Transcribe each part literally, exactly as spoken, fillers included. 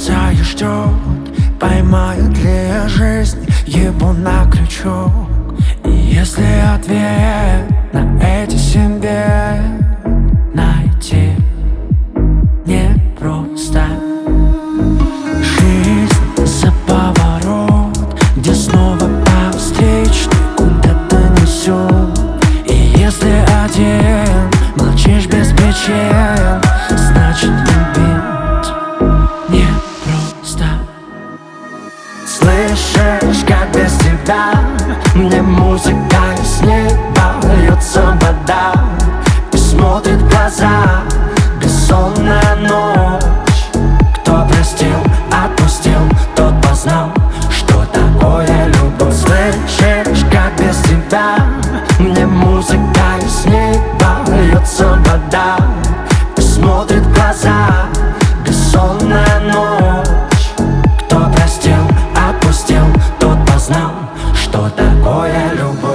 сердца и ждет, поймает ли жизнь его на крючок. И если ответ на эти семь бед найти непросто, жизнь за поворот, где снова по встречной куда-то несет. И если один молчишь без причин, значит любить непросто. Слышишь, как без тебя мне музыка из неба льется вода и смотрит в глаза бессонная ночь. Кто простил, отпустил, тот познал, что такое любовь. Слышишь, как без тебя мне музыка из неба льется вода и смотрит в глаза бессонная ночь. Кто простил, отпустил, тот познал, что такое любовь.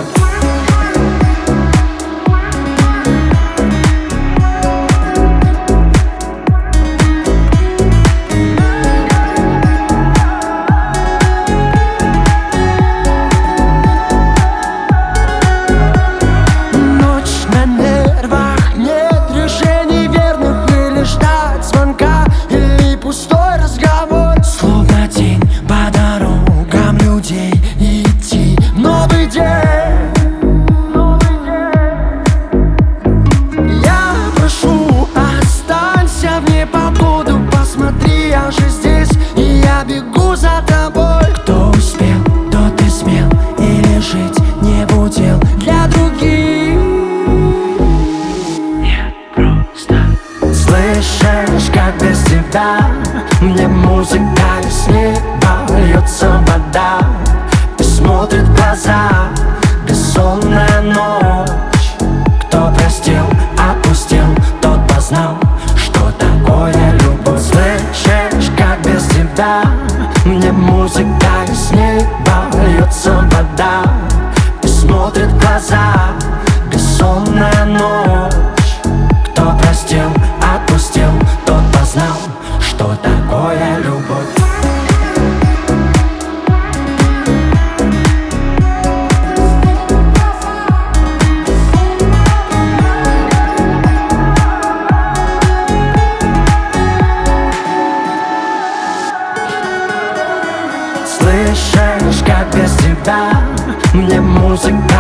Бегу за тобой. Кто успел, тот и смел, или жить не будил для других. Нет, просто. Слышишь, как без тебя мне музыка из неба льется вода и смотрит в глаза бессонная ночь. Кто простил, отпустил, тот познал, что такое любовь. Слышишь, как без тебя мне музыка из неба льется вода и смотрит в глаза бессонная ночь. Кто простил, отпустил, тот познал, что такое любовь. Слышишь, как без тебя мне музыка